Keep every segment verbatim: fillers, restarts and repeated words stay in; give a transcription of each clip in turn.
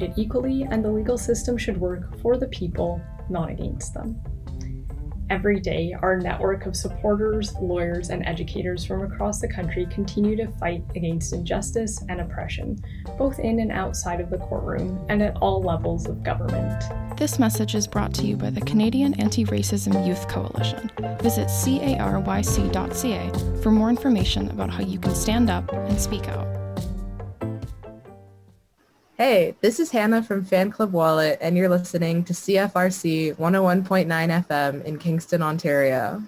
treated equally, and the legal system should work for the people, not against them. Every day, our network of supporters, lawyers, and educators from across the country continue to fight against injustice and oppression, both in and outside of the courtroom and at all levels of government. This message is brought to you by the Canadian Anti-Racism Youth Coalition. Visit caryc dot c a for more information about how you can stand up and speak out. Hey, this is Hannah from Fan Club Wallet, and you're listening to C F R C one oh one point nine F M in Kingston, Ontario.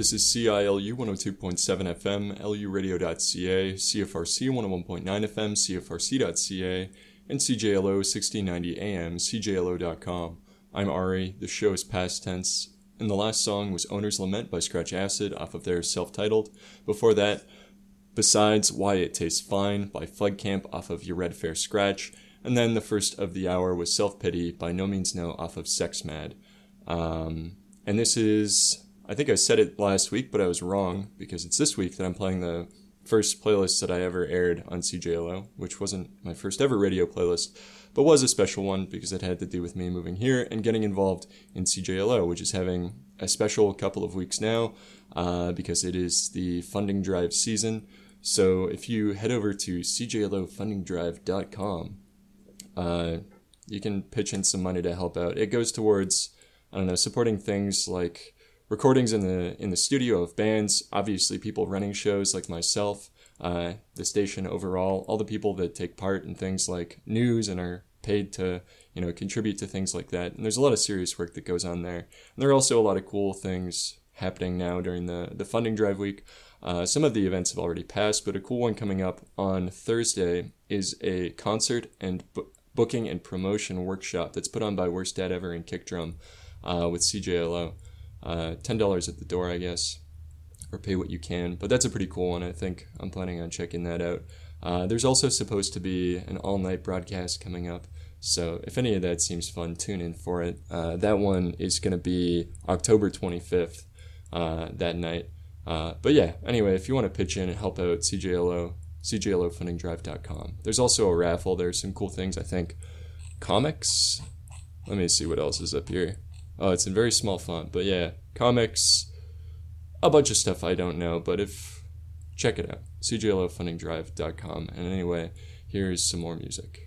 This is C I L U one oh two point seven F M, L U radio dot C A, C F R C one oh one point nine F M, C F R C dot C A, and C J L O sixteen ninety A M, C J L O dot com. I'm Ari. The show is past tense. And the last song was Owner's Lament by Scratch Acid off of their self-titled. Before that, Besides Why It Tastes Fine by Floodcamp off of Your Red Fair Scratch. And then the first of the hour was Self-Pity by No Means No off of Sex Mad. Um, and this is, I think I said it last week, but I was wrong because it's this week that I'm playing the first playlist that I ever aired on C J L O, which wasn't my first ever radio playlist, but was a special one because it had to do with me moving here and getting involved in C J L O, which is having a special couple of weeks now uh, because it is the funding drive season. So if you head over to C J L O funding drive dot com, uh, you can pitch in some money to help out. It goes towards, I don't know, supporting things like recordings in the in the studio of bands, obviously people running shows like myself, uh, the station overall, all the people that take part in things like news and are paid to, you know, contribute to things like that. And there's a lot of serious work that goes on there. And there are also a lot of cool things happening now during the, the funding drive week. Uh, some of the events have already passed, but a cool one coming up on Thursday is a concert and bu- booking and promotion workshop that's put on by Worst Dad Ever and Kick Drum uh, with C J L O. Uh, ten dollars at the door, I guess, or pay what you can. But that's a pretty cool one. I think I'm planning on checking that out. Uh, there's also supposed to be an all-night broadcast coming up. So if any of that seems fun, tune in for it. Uh, that one is going to be October twenty-fifth uh, that night. Uh, but yeah, anyway, if you want to pitch in and help out C J L O, C J L O funding drive dot com. There's also a raffle. There's some cool things, I think. Comics? Let me see what else is up here. Oh, it's in very small font, but yeah, comics, a bunch of stuff I don't know, but if, check it out, C J L O funding drive dot com. And anyway, here's some more music.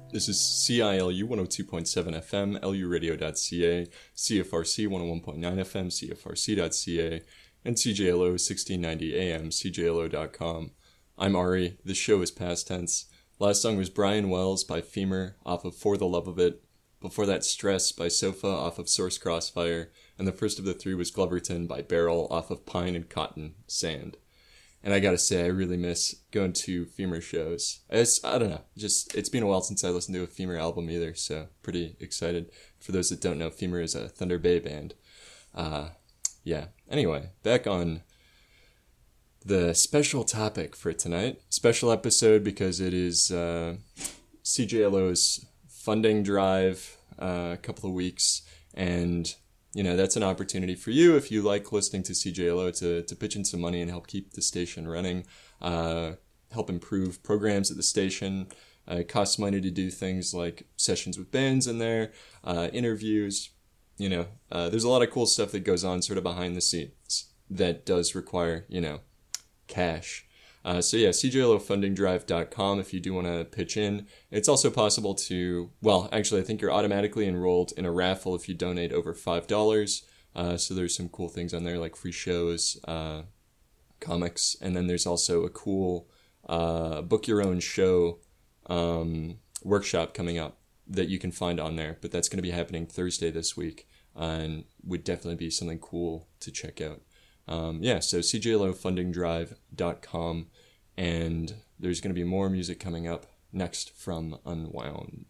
This is C I L U one oh two point seven F M, L U radio dot C A, C F R C one oh one point nine F M, C F R C dot C A, and C J L O sixteen ninety A M, C J L O dot com. I'm Ari. This show is past tense. Last song was Brian Wells by Femur off of For the Love of It. Before that, Stress by Sofa off of Source Crossfire. And the first of the three was Gloverton by Beryl off of Pine and Cotton Sand. And I gotta say, I really miss going to Femur shows. It's, I don't know, just, it's been a while since I listened to a Femur album either, so pretty excited. For those that don't know, Femur is a Thunder Bay band. Uh, yeah, anyway, back on the special topic for tonight. Special episode because it is uh, C J L O's funding drive, uh, a couple of weeks, and you know, that's an opportunity for you if you like listening to C J L O to, to pitch in some money and help keep the station running, uh, help improve programs at the station. Uh, it costs money to do things like sessions with bands in there, uh, interviews. You know, uh, there's a lot of cool stuff that goes on sort of behind the scenes that does require, you know, cash. Uh, so yeah, C J L O funding drive dot com if you do want to pitch in. It's also possible to, well, actually I think you're automatically enrolled in a raffle if you donate over five dollars. Uh, so there's some cool things on there like free shows, uh, comics, and then there's also a cool uh, book your own show um, workshop coming up that you can find on there. But that's going to be happening Thursday this week uh, and would definitely be something cool to check out. Um, yeah, so C J L O funding drive dot com, and there's going to be more music coming up next from Unwound.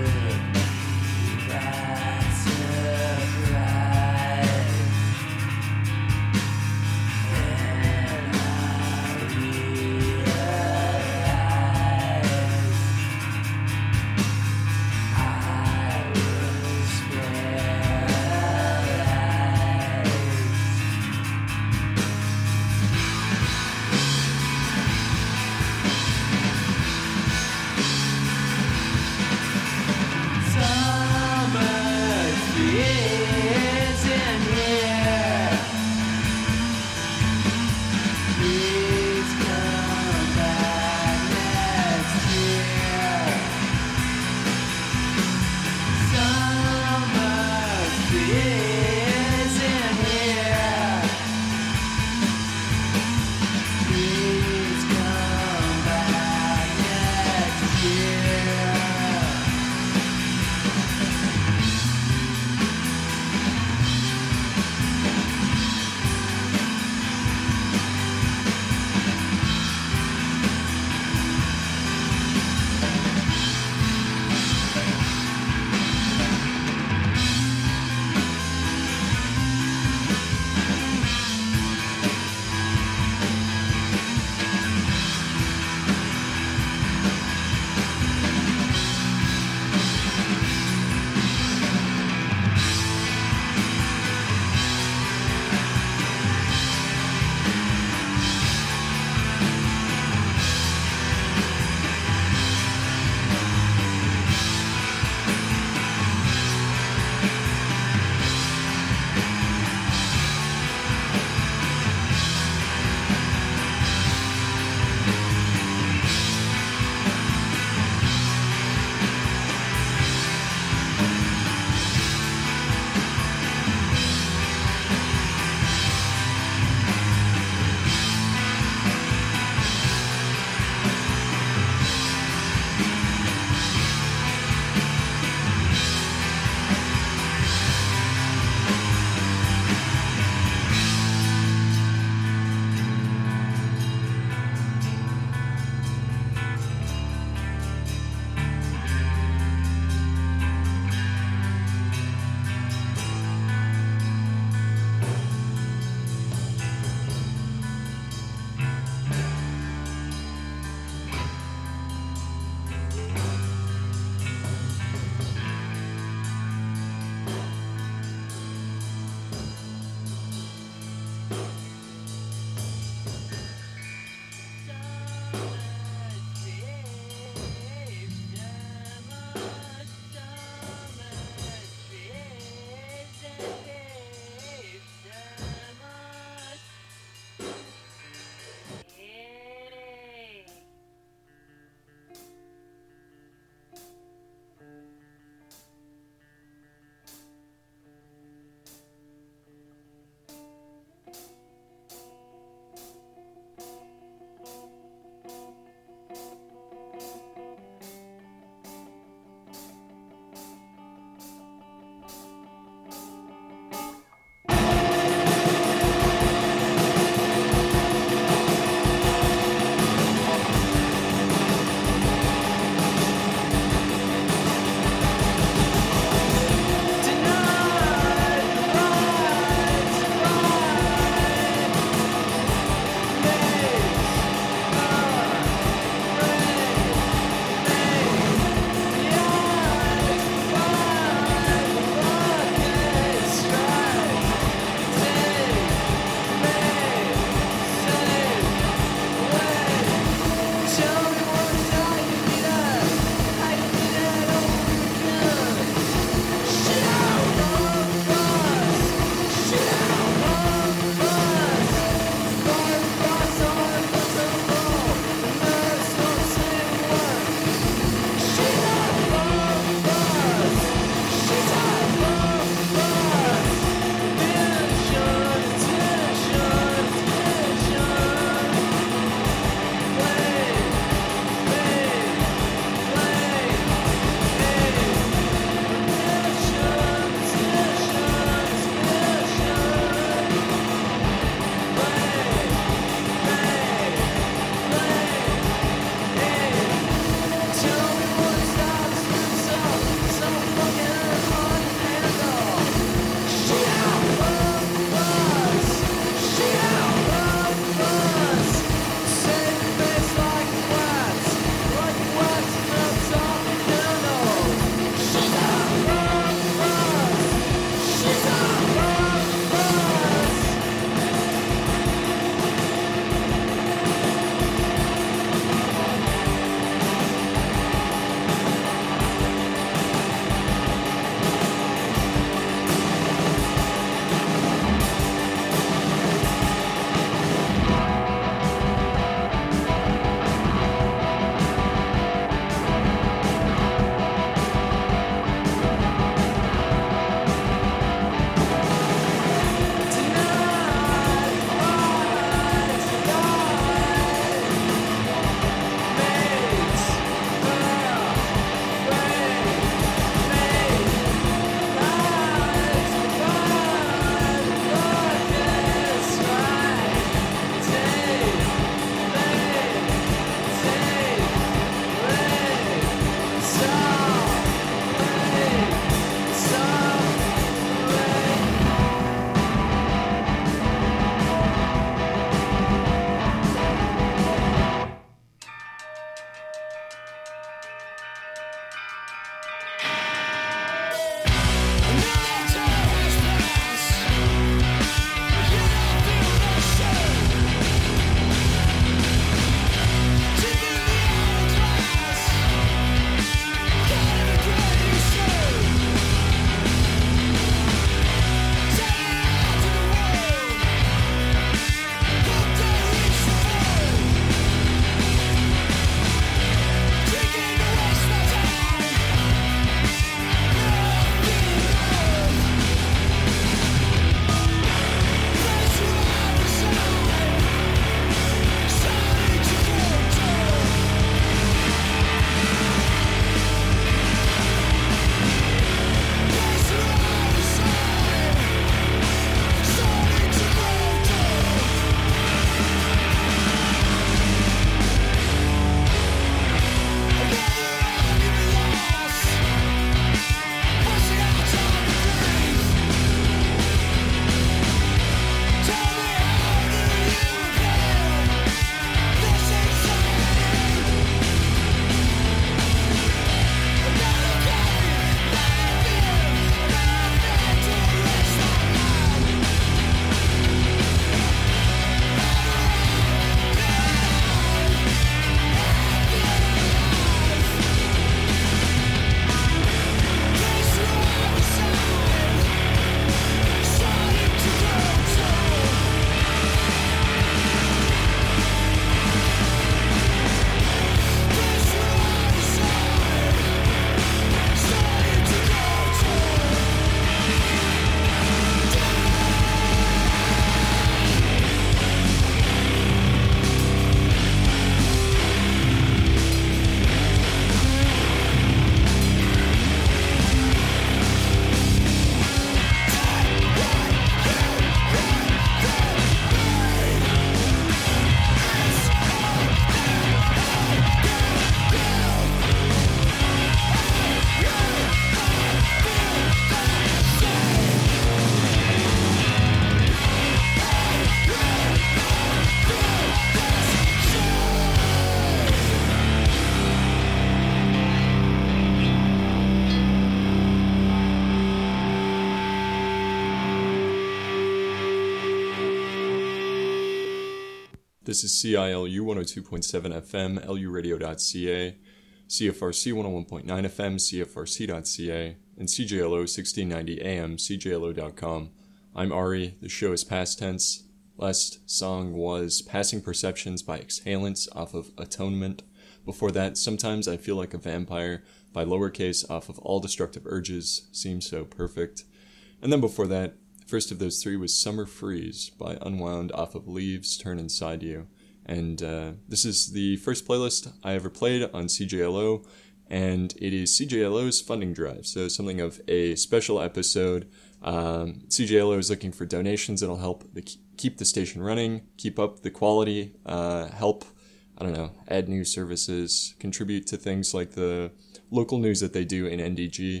This is C I L U one oh two point seven F M, L U radio dot C A, C F R C one oh one point nine F M, C F R C dot C A, and C J L O sixteen ninety A M, C J L O dot com. I'm Ari. The show is past tense. Last song was Passing Perceptions by Exhalants off of Atonement. Before that, Sometimes I Feel Like a Vampire by Lowercase off of All Destructive Urges. Seems so perfect. And then before that, first of those three was Summer Freeze by Unwound off of Leaves Turn Inside You. And uh, this is the first playlist I ever played on C J L O, and it is C J L O's funding drive, so something of a special episode. Um, C J L O is looking for donations that'll help the, keep the station running, keep up the quality, uh, help, I don't know, add new services, contribute to things like the local news that they do in N D G,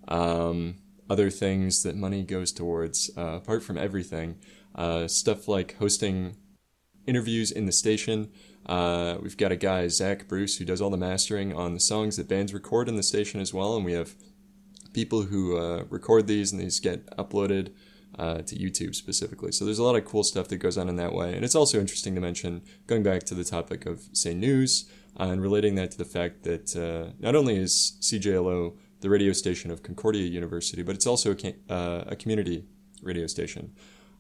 um, other things that money goes towards, uh, apart from everything, uh, stuff like hosting interviews in the station. Uh, we've got a guy, Zach Bruce, who does all the mastering on the songs that bands record in the station as well, and we have people who uh, record these, and these get uploaded uh, to YouTube specifically. So there's a lot of cool stuff that goes on in that way, and it's also interesting to mention, going back to the topic of, say, news, uh, and relating that to the fact that uh, not only is C J L O the radio station of Concordia University, but it's also a, uh, a community radio station.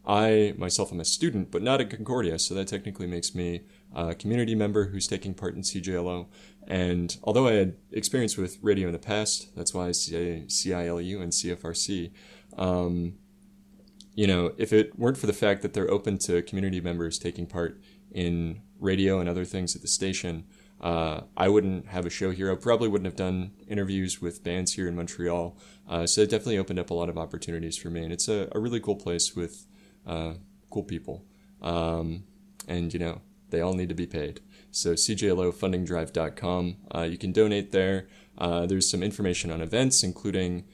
I, myself, am a student, but not at Concordia, so that technically makes me a community member who's taking part in C J L O. And although I had experience with radio in the past, that's why I say C I L U and C F R C, um, you know, if it weren't for the fact that they're open to community members taking part in radio and other things at the station, uh, I wouldn't have a show here. I probably wouldn't have done interviews with bands here in Montreal. Uh, so it definitely opened up a lot of opportunities for me. And it's a, a really cool place with uh, cool people. Um, and, you know, they all need to be paid. So C J L O funding drive dot com. Uh, you can donate there. Uh, there's some information on events, including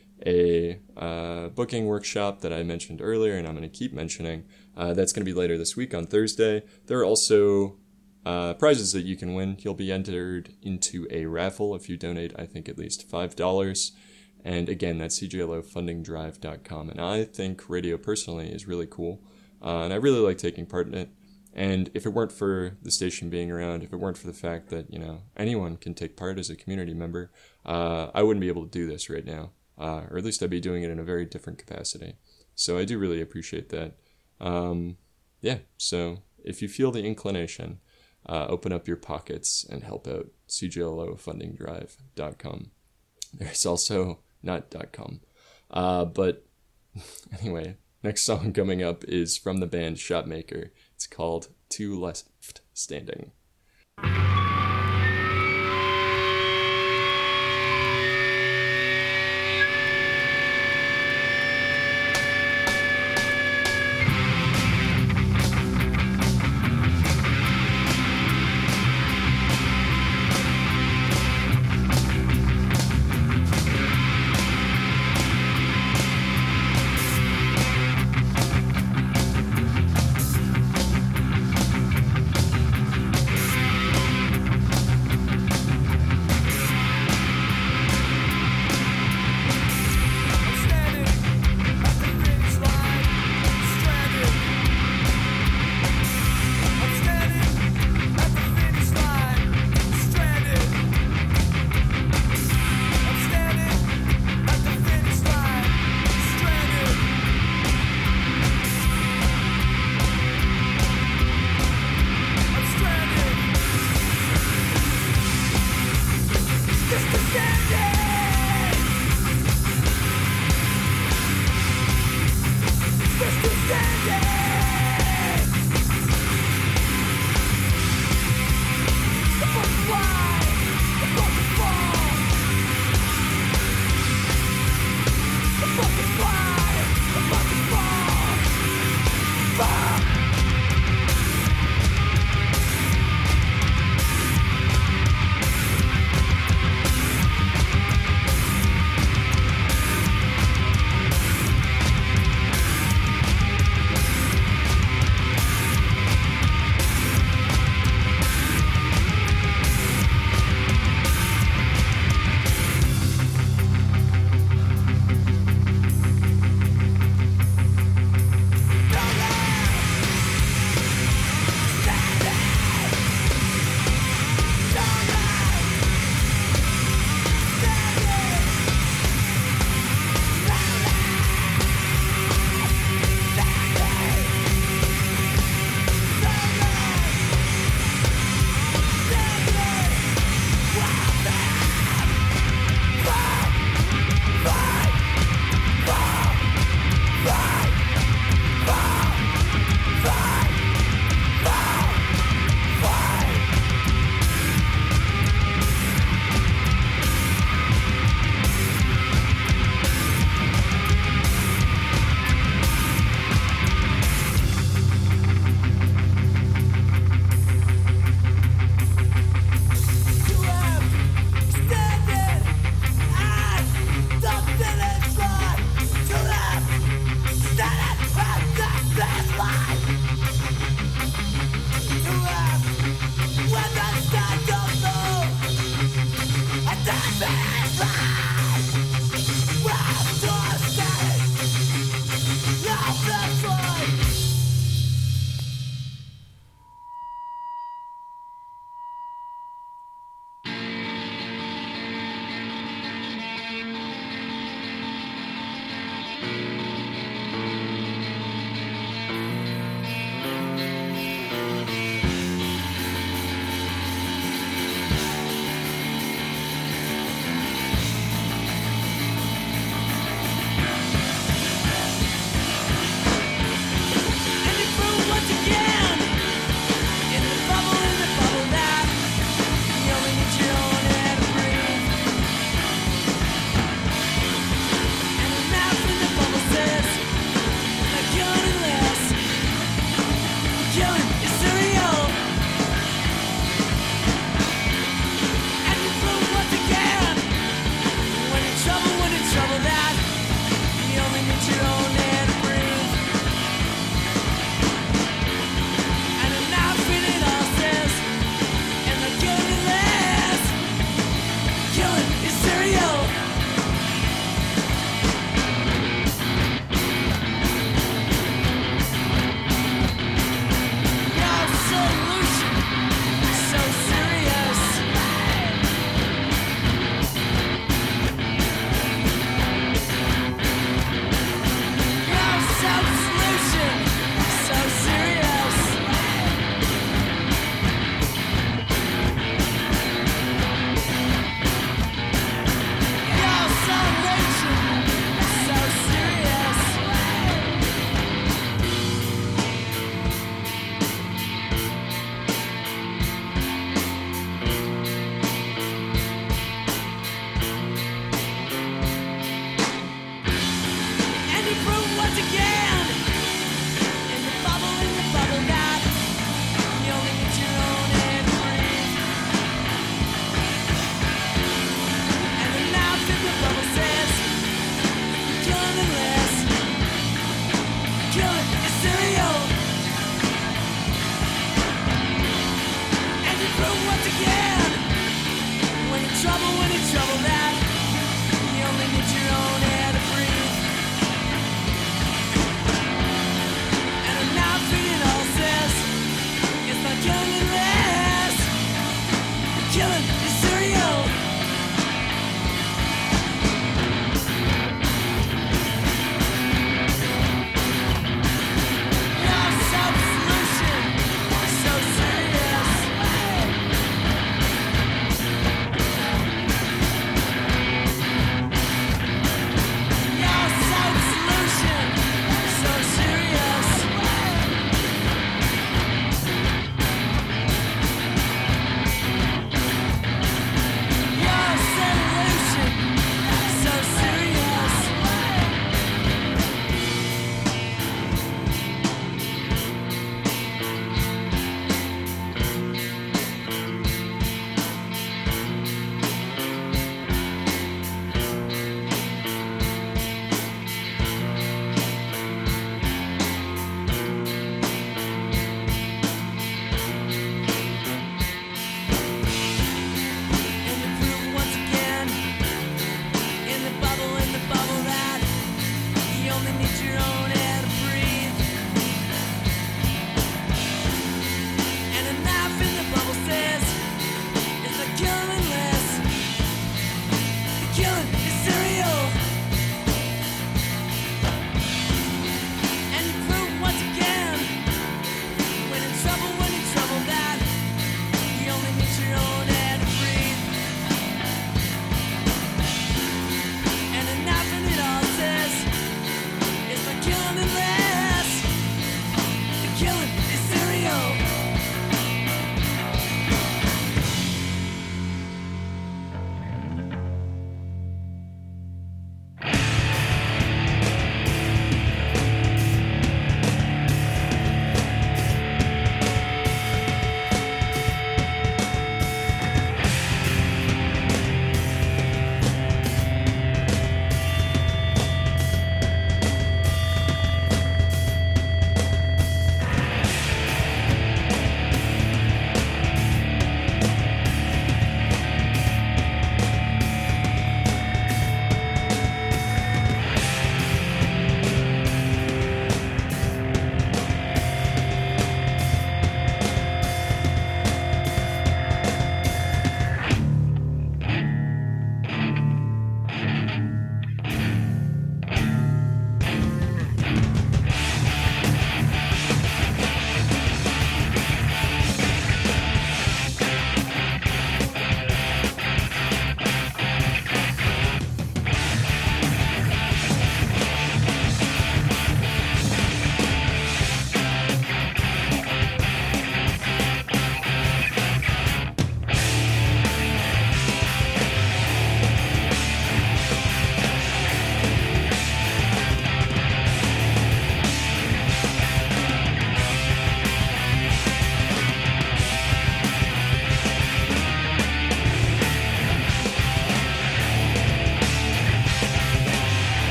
a uh, booking workshop that I mentioned earlier, and I'm going to keep mentioning. Uh, that's going to be later this week on Thursday. There are also uh, prizes that you can win. You'll be entered into a raffle if you donate, I think, at least five dollars. And again, that's C J L O funding drive dot com. And I think radio personally is really cool. Uh, and I really like taking part in it. And if it weren't for the station being around, if it weren't for the fact that, you know, anyone can take part as a community member, uh, I wouldn't be able to do this right now. Uh, or at least I'd be doing it in a very different capacity. So I do really appreciate that. Um, yeah, so if you feel the inclination, uh, open up your pockets and help out C J L O funding drive dot com. There's also not .com. Uh, but anyway, next song coming up is from the band Shotmaker. It's called Two Left Standing.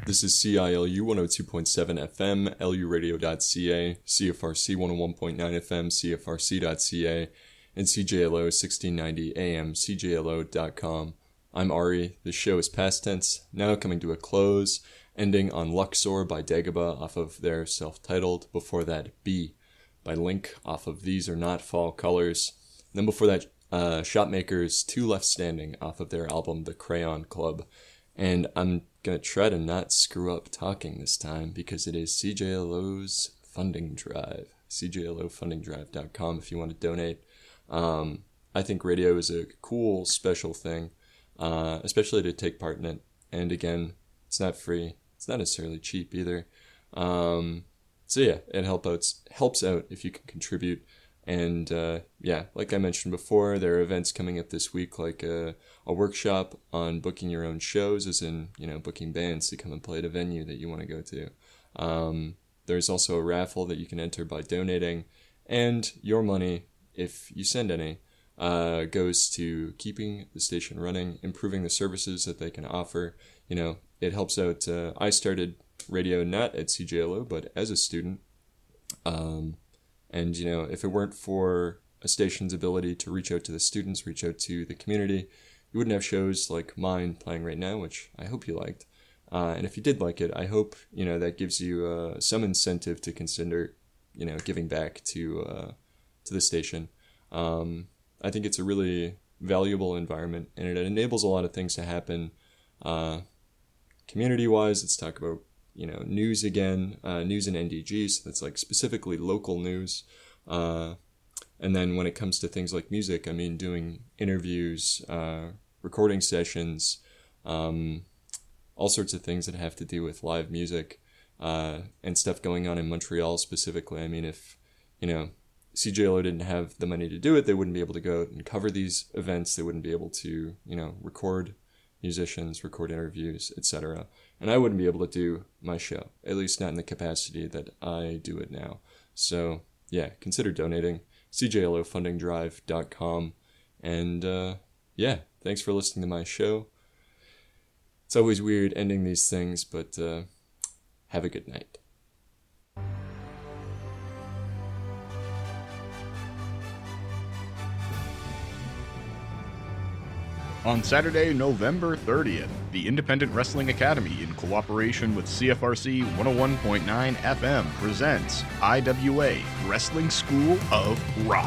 This is C I L U one oh two point seven F M, L U radio dot C A, C F R C one oh one point nine F M, C F R C dot C A, and C J L O sixteen ninety A M, C J L O dot com. I'm Ari. The show is past tense, now coming to a close, ending on Luxor by Dagobah off of their self-titled. Before that, B by Link off of These Are Not Fall Colors. And then before that, uh, Shopmakers Two Left Standing off of their album The Crayon Club. And I'm going to try to not screw up talking this time because it is C J L O's funding drive. C J L O funding drive dot com if you want to donate. Um, I think radio is a cool, special thing, uh, especially to take part in it. And again, it's not free. It's not necessarily cheap either. Um, so yeah, it help out, helps out if you can contribute. And uh, yeah, like I mentioned before, there are events coming up this week, like a, a workshop on booking your own shows, as in, you know, booking bands to come and play at a venue that you want to go to. Um, there's also a raffle that you can enter by donating, and your money, if you send any, uh, goes to keeping the station running, improving the services that they can offer. You know, it helps out. Uh, I started radio not at C J L O, but as a student. Um, And, you know, if it weren't for a station's ability to reach out to the students, reach out to the community, you wouldn't have shows like mine playing right now, which I hope you liked. Uh, and if you did like it, I hope, you know, that gives you uh, some incentive to consider, you know, giving back to uh, to the station. Um, I think it's a really valuable environment, and it enables a lot of things to happen uh, community-wise. Let's talk about you know, news again, uh, news and N D G, so that's like specifically local news. Uh, and then when it comes to things like music, I mean, doing interviews, uh, recording sessions, um, all sorts of things that have to do with live music, uh, and stuff going on in Montreal specifically. I mean, if, you know, C J L O didn't have the money to do it, they wouldn't be able to go out and cover these events. They wouldn't be able to, you know, record musicians, record interviews, et cetera. And I wouldn't be able to do my show, at least not in the capacity that I do it now. So, yeah, consider donating. C J L O funding drive dot com. And, uh, yeah, thanks for listening to my show. It's always weird ending these things, but uh, have a good night. On Saturday, November thirtieth, the Independent Wrestling Academy, in cooperation with C F R C one oh one point nine F M, presents I W A Wrestling School of Rock.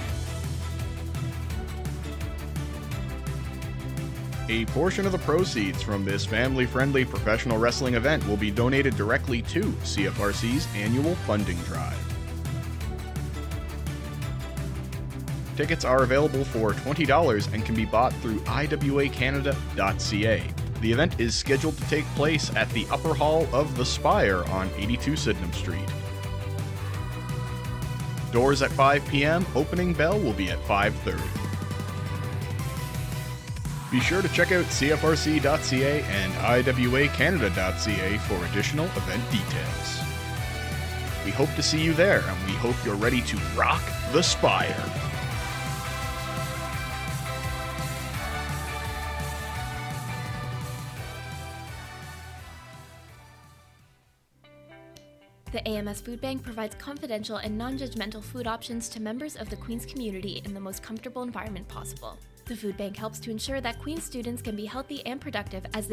A portion of the proceeds from this family-friendly professional wrestling event will be donated directly to C F R C's annual funding drive. Tickets are available for twenty dollars and can be bought through I W A Canada dot C A. The event is scheduled to take place at the Upper Hall of the Spire on eighty-two Sydenham Street. Doors at five p.m., opening bell will be at five thirty. Be sure to check out C F R C dot C A and I W A Canada dot C A for additional event details. We hope to see you there, and we hope you're ready to rock the Spire. The A M S Food Bank provides confidential and non-judgmental food options to members of the Queen's community in the most comfortable environment possible. The food bank helps to ensure that Queen's students can be healthy and productive as they